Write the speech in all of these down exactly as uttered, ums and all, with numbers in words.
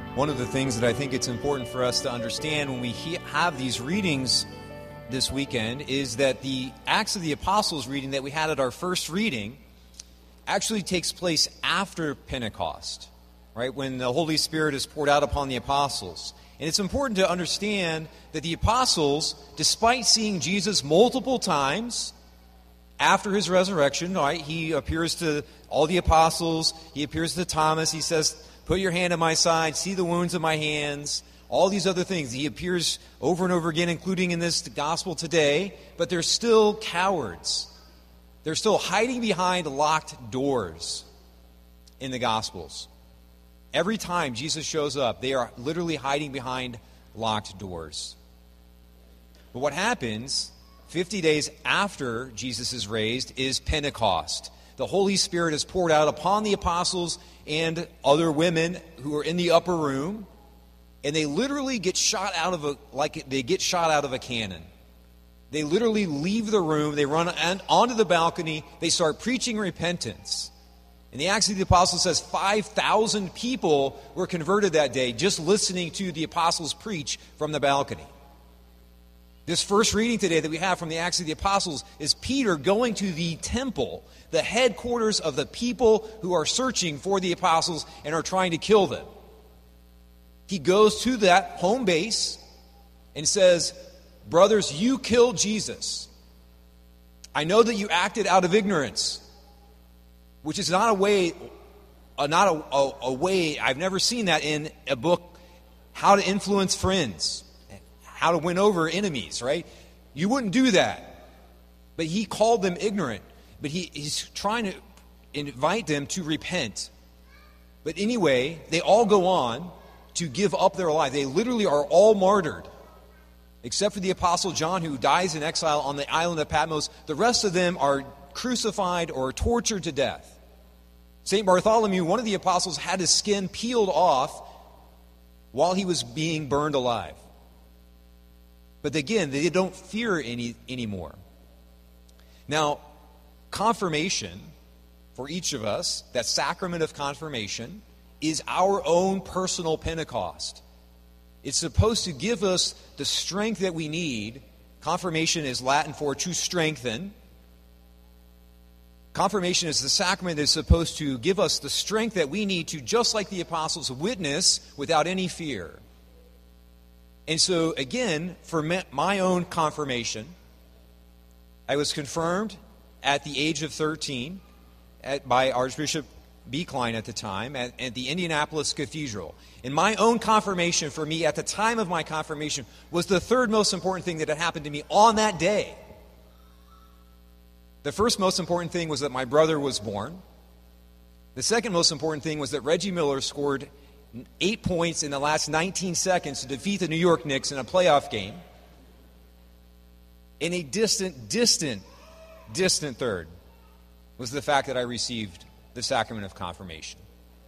One of the things that I think it's important for us to understand when we he- have these readings this weekend is that the Acts of the Apostles reading that we had at our first reading actually takes place after Pentecost, right? When the Holy Spirit is poured out upon the apostles. And it's important to understand that the apostles, despite seeing Jesus multiple times after his resurrection, right, he appears to all the apostles, he appears to Thomas, he says, "Put your hand on my side, see the wounds in my hands," all these other things. He appears over and over again, including in this gospel today, but they're still cowards. They're still hiding behind locked doors in the Gospels. Every time Jesus shows up, they are literally hiding behind locked doors. But what happens fifty days after Jesus is raised is Pentecost. The Holy Spirit is poured out upon the apostles and other women who are in the upper room, and they literally get shot out of a like they get shot out of a cannon. They literally leave the room, they run onto the balcony, they start preaching repentance. And the Acts of the Apostles says five thousand people were converted that day just listening to the apostles preach from the balcony. This first reading today that we have from the Acts of the Apostles is Peter going to the temple, the headquarters of the people who are searching for the apostles and are trying to kill them. He goes to that home base and says, "Brothers, you killed Jesus. I know that you acted out of ignorance," which is not a way, uh, not a, a, a way, I've never seen that in a book, How to Influence Friends, How to Win Over Enemies, right? You wouldn't do that. But he called them ignorant. But he, he's trying to invite them to repent. But anyway, they all go on to give up their life. They literally are all martyred. Except for the Apostle John, who dies in exile on the island of Patmos. The rest of them are crucified or tortured to death. Saint Bartholomew, one of the apostles, had his skin peeled off while he was being burned alive. But again, they don't fear any anymore. Now, confirmation for each of us, that sacrament of confirmation, is our own personal Pentecost. It's supposed to give us the strength that we need. Confirmation is Latin for to strengthen. Confirmation is the sacrament that is supposed to give us the strength that we need to, just like the apostles, witness without any fear. And so, again, for my own confirmation, I was confirmed at the age of thirteen at, by Archbishop Beekline at the time at, at the Indianapolis Cathedral. And my own confirmation for me at the time of my confirmation was the third most important thing that had happened to me on that day. The first most important thing was that my brother was born. The second most important thing was that Reggie Miller scored eight points in the last nineteen seconds to defeat the New York Knicks in a playoff game. And a distant, distant, distant third was the fact that I received the sacrament of confirmation.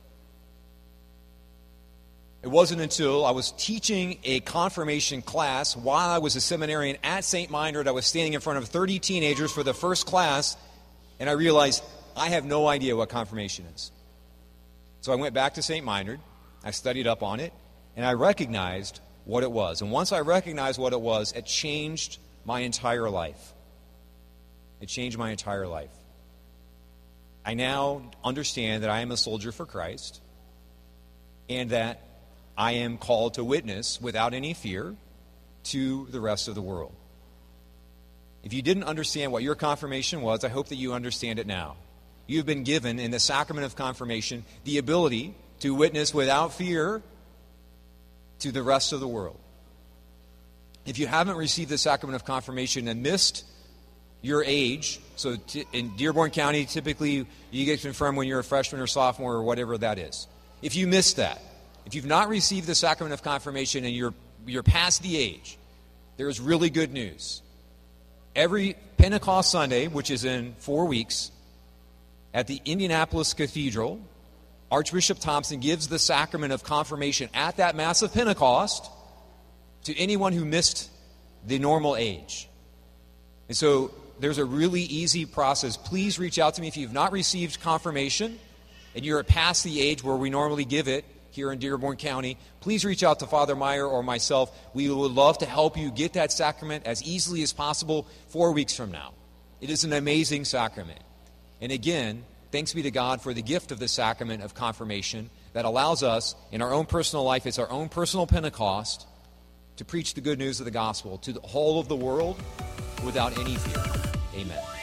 It wasn't until I was teaching a confirmation class while I was a seminarian at Saint Meinrad, I was standing in front of thirty teenagers for the first class, and I realized I have no idea what confirmation is. So I went back to Saint Meinrad, I studied up on it, and I recognized what it was. And once I recognized what it was, it changed my entire life. It changed my entire life. I now understand that I am a soldier for Christ, and that I am called to witness without any fear to the rest of the world. If you didn't understand what your confirmation was, I hope that you understand it now. You've been given in the sacrament of confirmation the ability to witness without fear to the rest of the world. If you haven't received the sacrament of confirmation and missed your age, so t- in Dearborn County, typically you get confirmed when you're a freshman or sophomore or whatever that is. If you missed that, if you've not received the sacrament of confirmation and you're you're past the age, there's really good news. Every Pentecost Sunday, which is in four weeks, at the Indianapolis Cathedral, Archbishop Thompson gives the sacrament of confirmation at that Mass of Pentecost to anyone who missed the normal age. And so there's a really easy process. Please reach out to me if you've not received confirmation and you're past the age where we normally give it here in Dearborn County, please reach out to Father Meyer or myself. We would love to help you get that sacrament as easily as possible four weeks from now. It is an amazing sacrament. And again, thanks be to God for the gift of the sacrament of confirmation that allows us, in our own personal life, it's our own personal Pentecost, to preach the good news of the gospel to the whole of the world without any fear. Amen.